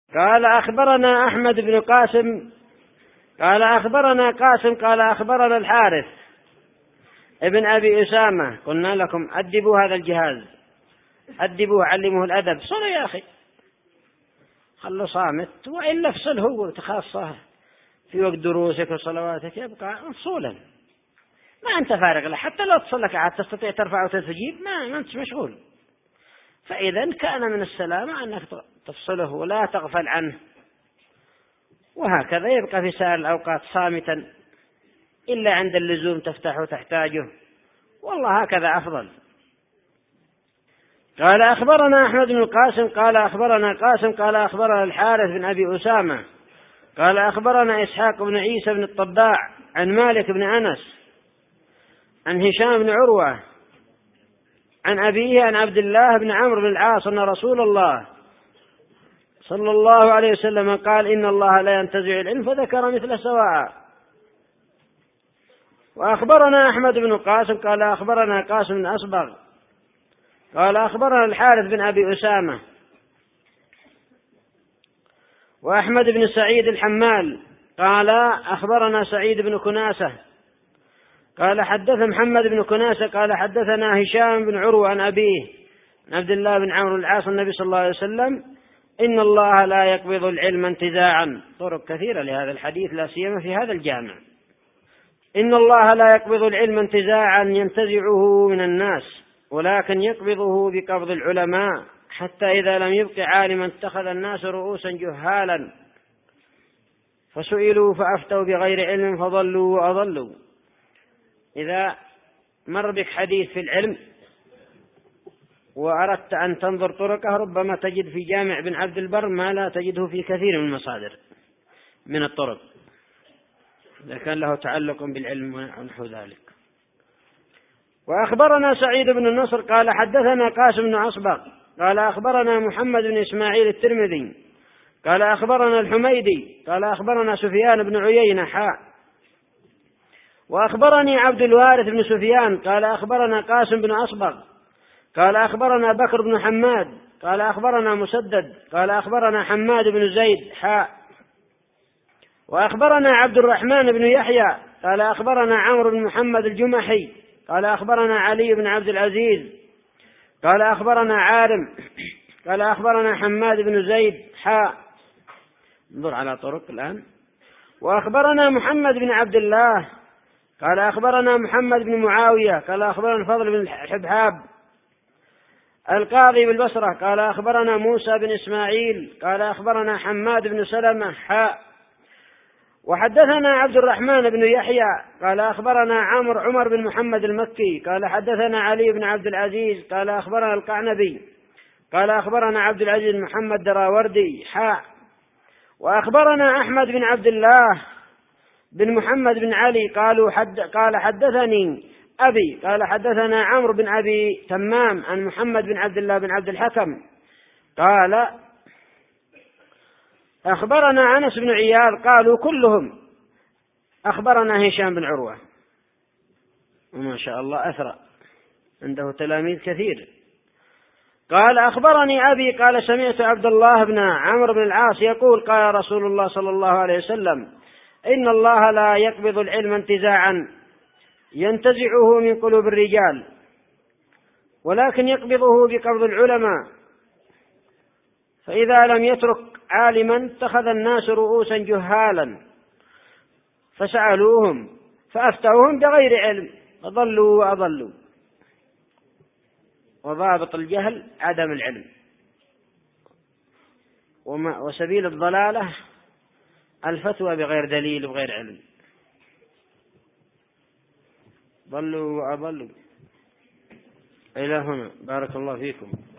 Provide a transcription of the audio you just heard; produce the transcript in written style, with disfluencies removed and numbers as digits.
قال أخبرنا أحمد بن قاسم قال أخبرنا قاسم قال أخبرنا الحارث ابن أبي أسامة. قلنا لكم أدبوا هذا الجهاز، أدبوه، علموه الأدب. صلوا يا أخي، خلوا صامت، وإلا افصله وتخاصه في وقت دروسك وصلواتك، يبقى مفصولا، ما أنت فارغ له. حتى لو تصلك عاد تستطيع ترفع وتستجيب، ما أنت مشغول. فإذا كان من السلامة أنك تفصله ولا تغفل عنه، وهكذا يبقى في سائر الأوقات صامتا، إلا عند اللزوم تفتحه وتحتاجه، والله هكذا أفضل. قال أخبرنا أحمد بن القاسم قال أخبرنا قاسم قال أخبرنا الحارث بن أبي أسامة قال أخبرنا إسحاق بن عيسى بن الطباع عن مالك بن أنس عن هشام بن عروة عن أبيه عن عبد الله بن عمرو بن العاص أن رسول الله صلى الله عليه وسلم قال إن الله لا ينتزع العلم، فذكر مثل سواء. وأخبرنا أحمد بن القاسم قال أخبرنا قاسم بن أصبغ قال أخبرنا الحارث بن أبي أسامة وأحمد بن سعيد الحمال قال أخبرنا سعيد بن كناسة قال حدث محمد بن كناسة قال حدثنا هشام بن عروة عن أبيه عبد الله بن عمرو بن العاص النبي صلى الله عليه وسلم إن الله لا يقبض العلم انتزاعا. طرق كثيرة لهذا الحديث لا سيما في هذا الجامع. إن الله لا يقبض العلم انتزاعا ينتزعه من الناس، ولكن يقبضه بقبض العلماء، حتى إذا لم يبق عالما اتخذ الناس رؤوسا جهالا فسئلوا فأفتوا بغير علم فضلوا وأضلوا. إذا مر بك حديث في العلم وأردت أن تنظر طرقه، ربما تجد في جامع بن عبد البر ما لا تجده في كثير من المصادر من الطرق، إذا كان له تعلق بالعلم ونحو ذلك. وأخبرنا سعيد بن النصر قال حدثنا قاسم بن أصبغ قال أخبرنا محمد بن إسماعيل الترمذي قال أخبرنا الحميدي قال أخبرنا سفيان بن عيينة وأخبرني عبد الوارث بن سفيان قال أخبرنا قاسم بن أصبغ قال أخبرنا بكر بن حماد قال أخبرنا مسدد قال أخبرنا حماد بن زيد وأخبرنا عبد الرحمن بن يحيى قال أخبرنا عمرو بن محمد الجمحي قال أخبرنا علي بن عبد العزيز قال أخبرنا عارم قال أخبرنا حماد بن زيد انظر على طرق الآن. وأخبرنا محمد بن عبد الله قال أخبرنا محمد بن معاوية قال أخبرنا الفضل بن حبحاب القاضي بالبصرة قال أخبرنا موسى بن إسماعيل قال أخبرنا حماد بن سلمة وحدثنا عبد الرحمن بن يحيى قال أخبرنا عمر بن محمد المكي قال حدثنا علي بن عبد العزيز قال أخبرنا القعنبي قال أخبرنا عبد العزيز محمد دراوردي وأخبرنا أحمد بن عبد الله بن محمد بن علي قال حدثني أبي قال حدثنا عمرو بن أبي تمام عن محمد بن عبد الله بن عبد الحكم قال أخبرنا أنس بن عياض قالوا كلهم أخبرنا هشام بن عروة، وما شاء الله أثرى عنده تلاميذ كثير. قال أخبرني أبي قال سمعت عبد الله بن عمرو بن العاص يقول قال رسول الله صلى الله عليه وسلم إن الله لا يقبض العلم انتزاعا ينتزعه من قلوب الرجال، ولكن يقبضه بقبض العلماء، فإذا لم يترك عالما اتخذ الناس رؤوسا جهالا فسألوهم فأفتوهم بغير علم فضلوا وأضلوا. وضابط الجهل عدم العلم، وسبيل الضلالة الفتوى بغير دليل وغير علم. ضلوا وأضلوا. إلى هنا، بارك الله فيكم.